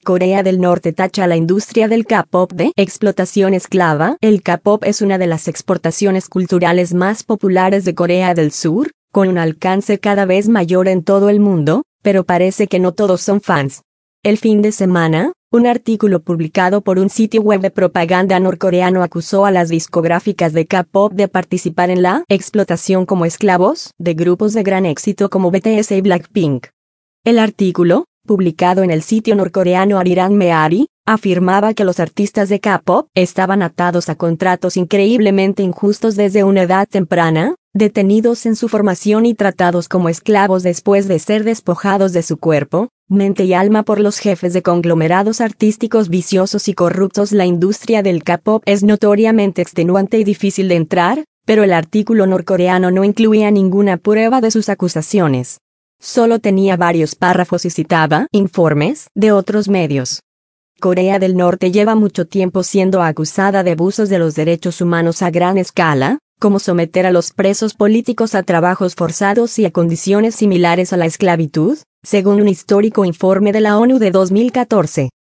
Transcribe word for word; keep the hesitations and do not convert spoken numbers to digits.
Corea del Norte tacha a la industria del K-pop de explotación esclava. El K-pop es una de las exportaciones culturales más populares de Corea del Sur, con un alcance cada vez mayor en todo el mundo, pero parece que no todos son fans. El fin de semana, un artículo publicado por un sitio web de propaganda norcoreano acusó a las discográficas de K-pop de participar en la explotación como esclavos de grupos de gran éxito como B T S y Blackpink. El artículo, publicado en el sitio norcoreano Arirang Meari, afirmaba que los artistas de K-pop estaban atados a contratos increíblemente injustos desde una edad temprana, detenidos en su formación y tratados como esclavos después de ser despojados de su cuerpo, mente y alma por los jefes de conglomerados artísticos viciosos y corruptos. La industria del K-pop es notoriamente extenuante y difícil de entrar, pero el artículo norcoreano no incluía ninguna prueba de sus acusaciones. Solo tenía varios párrafos y citaba informes de otros medios. Corea del Norte lleva mucho tiempo siendo acusada de abusos de los derechos humanos a gran escala, como someter a los presos políticos a trabajos forzados y a condiciones similares a la esclavitud, según un histórico informe de la ONU de dos mil catorce.